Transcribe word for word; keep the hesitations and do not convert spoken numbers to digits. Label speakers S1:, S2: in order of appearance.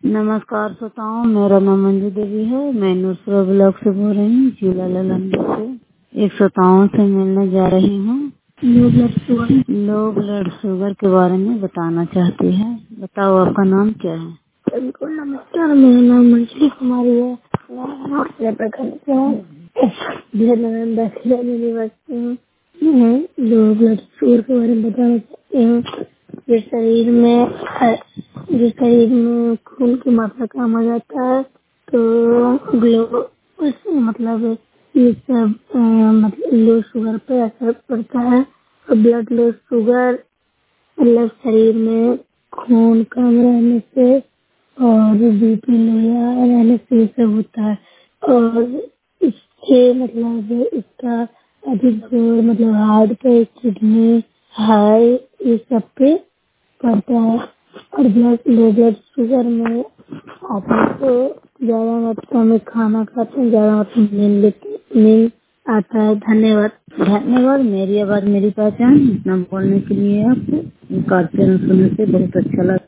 S1: नमस्कार श्रोताओं, मेरा नाम मंजू देवी है। मैं नूरपुरा ब्लॉक से बोल रही हूँ, जिला नालंदा से। एक श्रोताओं से मिलने जा रही हूँ। Low blood sugar low blood sugar के बारे में बताना चाहती है। बताओ, आपका नाम क्या है?
S2: सबको नमस्कार, मेरा नाम मंजली कुमारी है। मैं नौकरी प्रखंड से हूँ, जिला नालंदा से निवासी हूँ। मैं लो ब्लड शुगर के बारे में बताना चाहती हूँ। जिस शरीर में जिस शरीर में खून की मात्रा कम हो जाता है तो ग्लो मतलब ये सब अ, मतलब लो शुगर पे असर पड़ता है। और ब्लड लो शुगर मतलब शरीर में खून कम रहने से और बीपी लोया रहने से ये सब होता है। और इसके मतलब इसका अधिक जोर मतलब हार्ट पे, किडनी, हाई ये सब पे पड़ता है। और ब्लड लो ब्लड शुगर में आदमी को ज्यादा मात्रा में खाना खाते हैं, ज्यादा मात्रा में नींद लेते नींद आता है। धन्यवाद।
S1: धन्यवाद। मेरी आवाज मेरी पहचान, इतना बोलने के लिए आपको। कार्यक्रम सुनने से बहुत अच्छा लगा।